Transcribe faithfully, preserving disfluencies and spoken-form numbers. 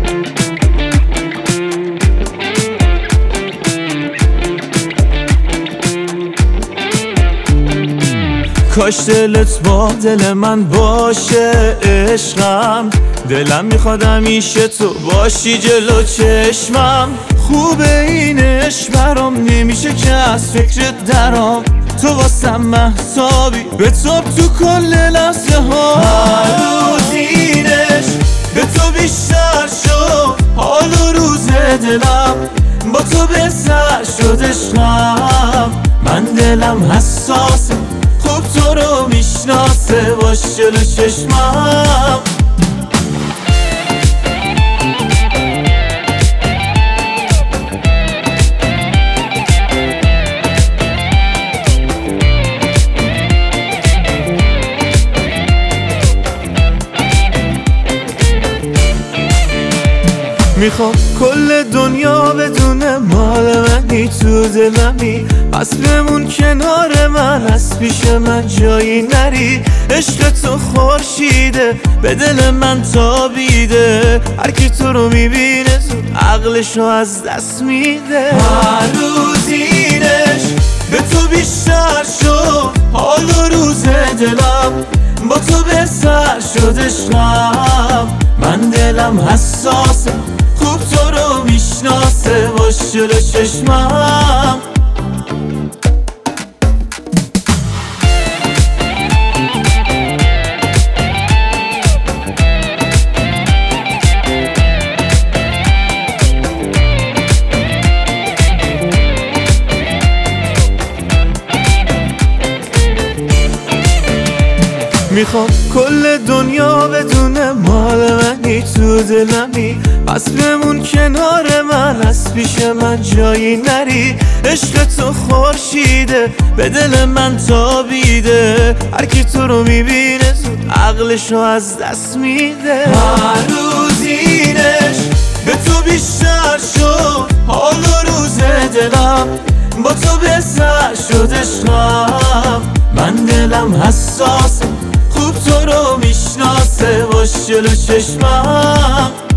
کاش دلت با دل من باشه عشقم، دلم میخواد همیشه تو باشی جلو چشمم. خوبه این عشق برام نمیشه که از فکرت درام، تو واسم مهتابی به تاب تو کل لحظه ها. هر روز این عشق به تو بیشتر شد، حال و روز دلم با تو بهتر شد عشقم. من دلم حساسه خوب تو رو میشناسه، باش جلو چشمم. میخوام کل دنیا بدونه مال منی، تو دلمی پس بمون کنار من، از پیش من جایی نری. عشق تو خورشیده به دل من تابیده، هر کی تو رو میبینه زود عقلشو از دست میده. هر روز این عشق به تو بیشتر شد، حال و روز دلم با تو بهتر شد عشقم. من دلم حساسه خوب تو رو میشناسه، باش جلو چشمم. میخوام کل دنیا بدونه مال منی، تو دلمی پس بمون کنار من، از پیش من جایی نری. عشق تو خورشیده به دل من تابیده، هر کی تو رو میبینه زود عقلشو از دست میده. هر روز این عشق به تو بیشتر شد، حال و روز دلم با تو بهتر شد عشقم. من دلم حساسه خوب تو رو میشناسه، باش جلو چشمم.